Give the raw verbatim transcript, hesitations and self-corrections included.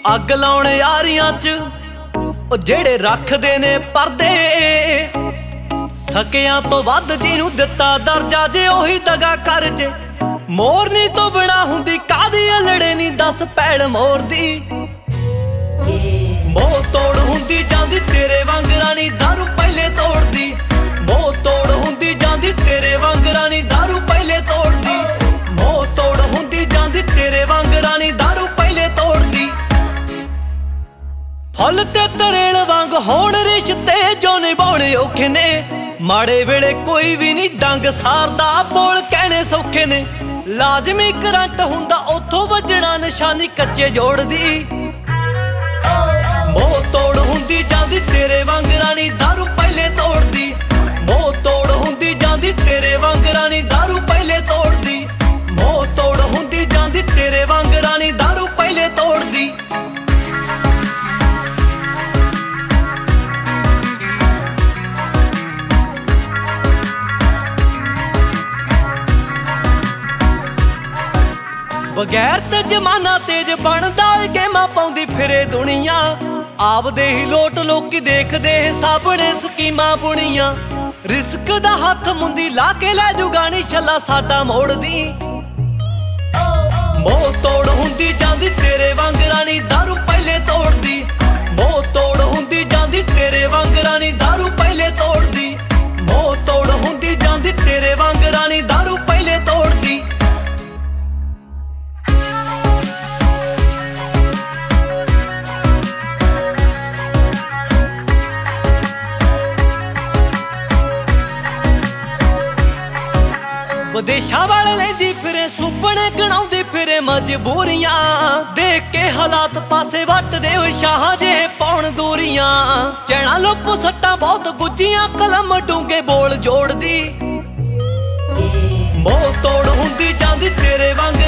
ਅੱਗ ਲਾਉਣ ਯਾਰੀਆਂ ਚ ਉਹ ਜਿਹੜੇ ਰੱਖਦੇ ਨੇ ਪਰਦੇ, ਸਕਿਆਂ ਤੋਂ ਵੱਧ ਜਿਹਨੂੰ ਦਿੱਤਾ ਦਰਜਾ ਜੇ ਉਹੀ ਦਗਾ ਕਰ ਜੇ। ਮੋਰਨੀ ਤੋਂ ਬਿਨਾ ਹੁੰਦੀ ਕਾਦੀ ਅਲੜੇ ਨੀ ਦਸ ਪੈਲ ਮੋਰ ਦੀ। ਮੋਹ ਤੋੜ ਹੁੰਦੀ ਜਾਂਦੀ ਤੇਰੇ ਵਾਂਗ ਰਾਣੀ ਦਾਰੂ ਪਹਿਲੇ ਤੋੜਦੀ। ਮੋਹ ਤੋੜ ਹੁੰਦੀ ਜਾਂਦੀ ਤੇਰੇ ਵਾਂਗ ਰਾਣੀ ਦਾਰੂ ਪਹਿਲੇ ਤੋੜਦੀ। ਮੋਹ ਤੋੜ ਹੁੰਦੀ ਜਾਂਦੀ ਤੇਰੇ ਵਾਂਗ ਰਾਣੀ ਦਾਰੂ ਪਹਿਲੇ ਤੋੜਦੀ। ਫੁੱਲ ਤੇ ਤਰੇਲ ਵਾਂਗ ਹੋਣ ਰਿਸ਼ਤੇ ਜੋ ਨਿਭਾਉਣੇ ਔਖੇ ਨੇ। ਮਾੜੇ ਵੇਲੇ ਕੋਈ ਵੀ ਨਹੀਂ ਡੰਗ ਸਾਰਦਾ, ਬੋਲ ਕਹਿਣੇ ਸੌਖੇ ਨੇ। ਲਾਜ਼ਮੀ ਕਰੰਟ ਹੁੰਦਾ ਉੱਥੋਂ ਵੱਜਣਾ ਨਿਸ਼ਾਨੀ ਕੱਚੇ ਜੋੜਦੀ। ਮੋਹ ਤੋੜ ਹੁੰਦੀ ਜਾਂਦੀ ਤੇਰੇ ਵਾਂਗ ਰਾਣੀ ਦਾਰੂ ਪਹਿਲੇ ਤੋੜਦੀ। ਮੋਹ ਤੋੜ ਹੁੰਦੀ ਜਾਂਦੀ ਤੇਰੇ ਵਾਂਗ ਰਾਣੀ ਦਾਰੂ ਪਹਿਲੇ ਤੋੜਦੀ। ਮੋਹ ਤੋੜ ਹੁੰਦੀ ਜਾਂਦੀ ਤੇਰੇ ਵਾਂਗ ਰਾਣੀ ਦਾਰੂ ਪਹਿਲੇ ਤੋੜਦੀ। ਬਗੈਰ ਤੇ ਜਮਾਨਾ ਤੇਜ ਬਣਦਾ ਏ, ਗੇਮਾਂ ਪਾਉਂਦੀ ਫਿਰੇ ਦੁਨੀਆ। ਆਪਦੇ ਹੀ ਲੋਟ ਲੋਕੀ ਦੇਖਦੇ ਸਾਬਣੇ ਸਕੀਮਾਂ ਬੁਣੀਆਂ। ਰਿਸਕ ਦਾ ਹੱਥ ਮੁੰਦੀ ਲਾ ਕੇ ਲੈ ਜੁਗਾਣੀ ਛੱਲਾ ਸਾਡਾ ਮੋੜਦੀ। ਮੋਹ ਤੋੜ ਹੁੰਦੀ ਜਾਂਦੀ ਤੇਰੇ ਵਾਂਗ ਰਾਣੀ ਦਾਰੂ ਪਹਿਲੇ ਤੋੜਦੀ। ਮੋਹ ਤੋੜ ਹੁੰਦੀ ਜਾਂਦੀ ਤੇਰੇ ਵਾਂਗ ਰਾਣੀ ਦਾਰੂ ਪਹਿਲੇ ਤੋੜਦੀ। ਮੋਹ ਤੋੜ ਹੁੰਦੀ ਜਾਂਦੀ ਤੇਰੇ ਵਾਂਗ ਰਾਣੀ ਦਾਰੂ ਪਹਿਲੇ ਤੋੜਦੀ। ਵਿਦੇਸ਼ਾਂ ਵਾਲੇ ਲੈਂਦੀ ਫਿਰੇ ਸੁਪਨੇ ਗਣਾਉਂਦੀ ਫਿਰੇ ਮਜਬੂਰੀਆਂ। ਦੇਖ ਕੇ ਹਾਲਾਤ ਪਾਸੇ ਵੱਟਦੇ ਹੋਏ ਸ਼ਾਹ ਜਿਹੇ ਪਾਉਣ ਦੂਰੀਆਂ। ਚੈਣਾ ਲੁੱਪ ਸੱਟਾਂ ਬਹੁਤ ਗੁੱਜੀਆਂ, ਕਲਮ ਡੂੰਗੇ ਬੋਲ ਜੋੜਦੀ। ਮੋਹ ਤੋੜ ਹੁੰਦੀ ਜਾਂਦੀ ਤੇਰੇ ਵਾਂਗ